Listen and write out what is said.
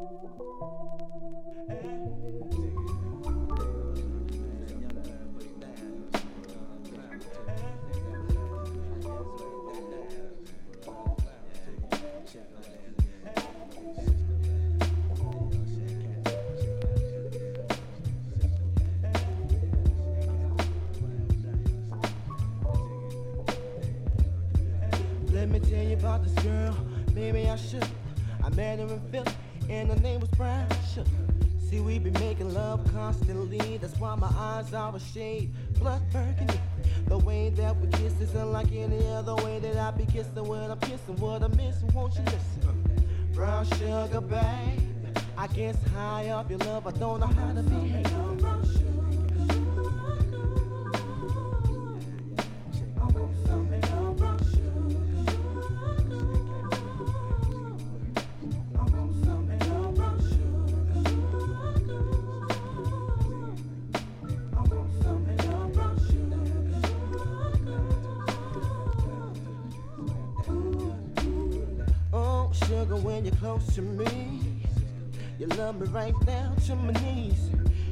Let me tell you about this girl, maybe I should. I met her in Philly, and her name was Brown Sugar. See, we be making love constantly, that's why my eyes are a shade blood burgundy. The way that we kiss is unlike any other way that I be kissing when I'm kissing. What I'm missing, won't you listen? Brown sugar, babe, I guess high up your love, I don't know how to behave. Sugar, when you're close to me, you love me right down to my knees.